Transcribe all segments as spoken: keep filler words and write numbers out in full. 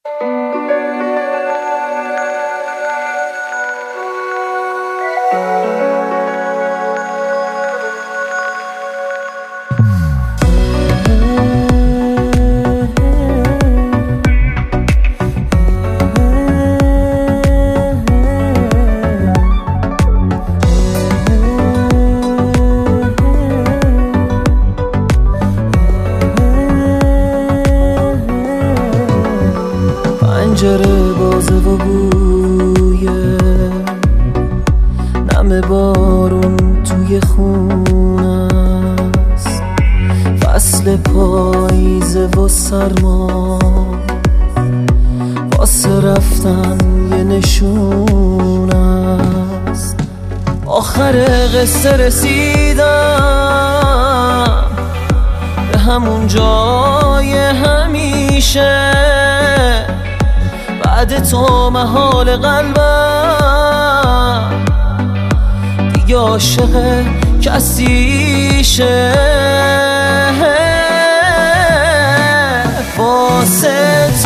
پنجره بازه و بویه نم بارون توی خونه است، فصل پاییزه و سرما واسه رفتن یه نشونه است. آخر قصه رسیدم به همون جای همیشه، بعد تو محال قلبم دیگه عاشق کسیشه. واسه تو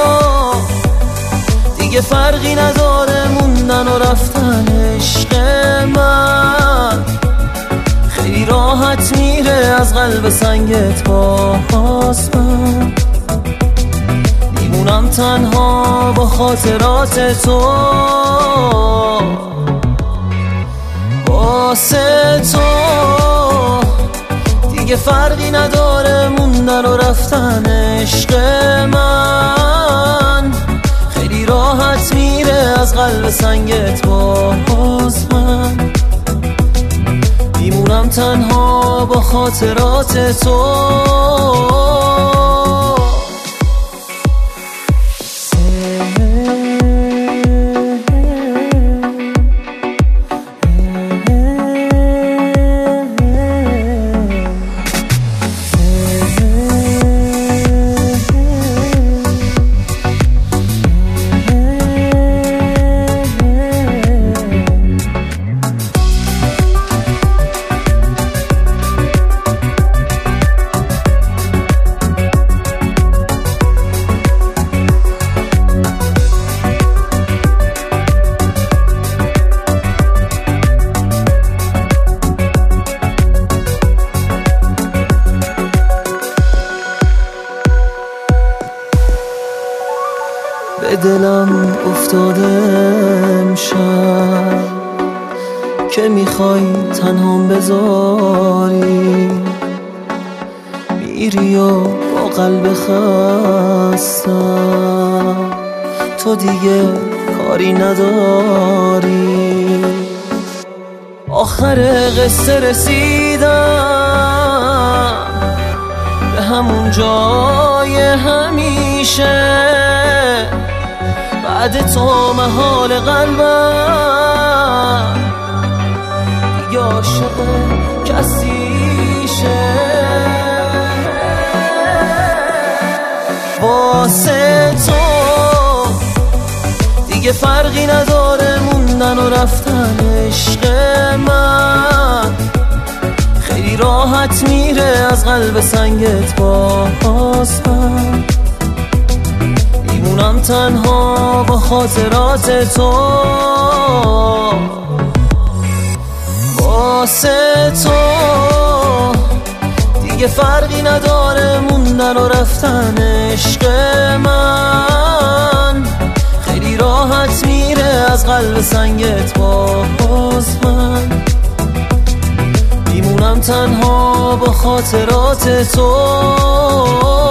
دیگه فرقی نداره موندن و رفتن، عشق من خیلی راحت میره از قلب سنگت. باز من میمونم تنها با خاطرات تو. واسه تو دیگه فرقی نداره موندن و رفتن، عشق من خیلی راحت میره از قلب سنگت. باز من میمونم تنها با خاطرات تو. به دلم افتاده امشب که میخوای تنهام بذاری، میری و با قلب خستم تو دیگه کاری نداری. آخر قصه رسیدم به همون جای همیشه، بعد تو محال قلبم دیگه عاشق کسیشه. واسه تو دیگه فرقی نداره موندن و رفتن، عشق من خیلی راحت میره از قلب سنگت. باز من میمونم تنها با خاطرات تو. واسه تو دیگه فرقی نداره موندن و رفتن، عشق من خیلی راحت میره از قلب سنگت. باز من میمونم تنها با خاطرات تو.